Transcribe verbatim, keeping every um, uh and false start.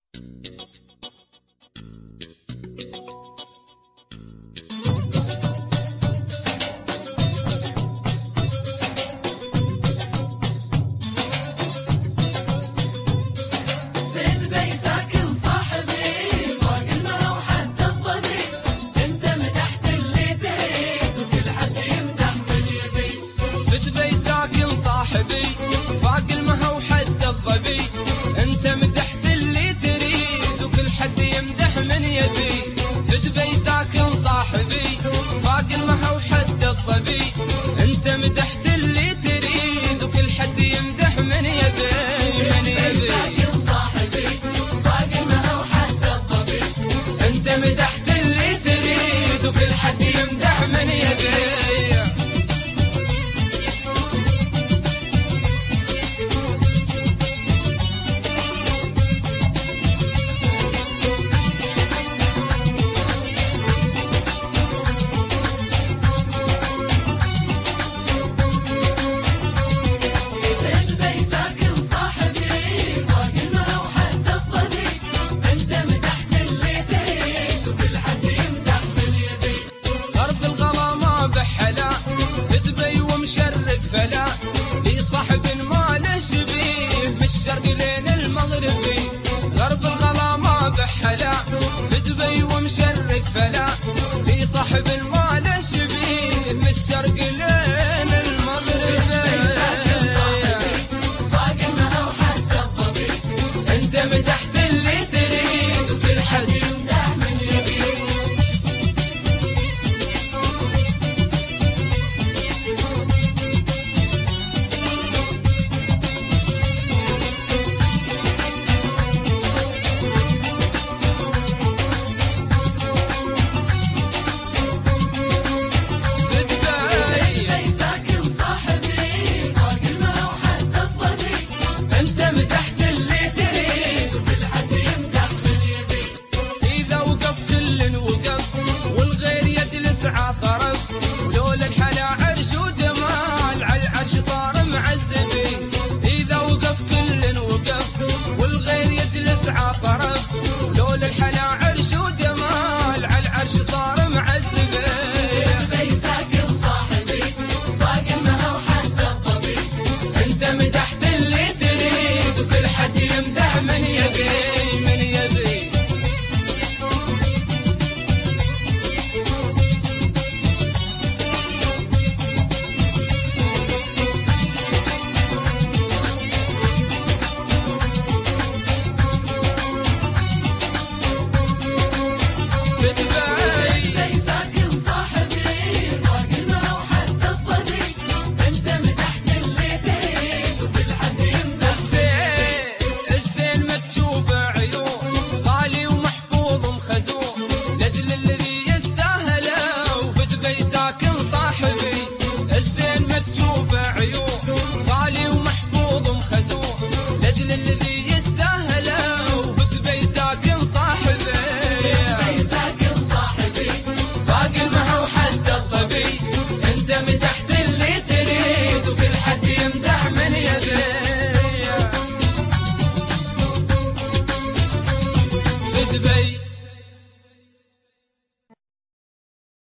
انت مدحت اللي تريد وكل حد يمدح من يبي من يبي ساكن صاحبي باقي ما هو حتى الظبي انت مدحت اللي تريد وكل حد يمدح من يبي فلا لي صاحب ما له شبيه من الشرق لين المغربي غرب الغلا ما بحلا بدبي ومشرق فلا لي صاحب ما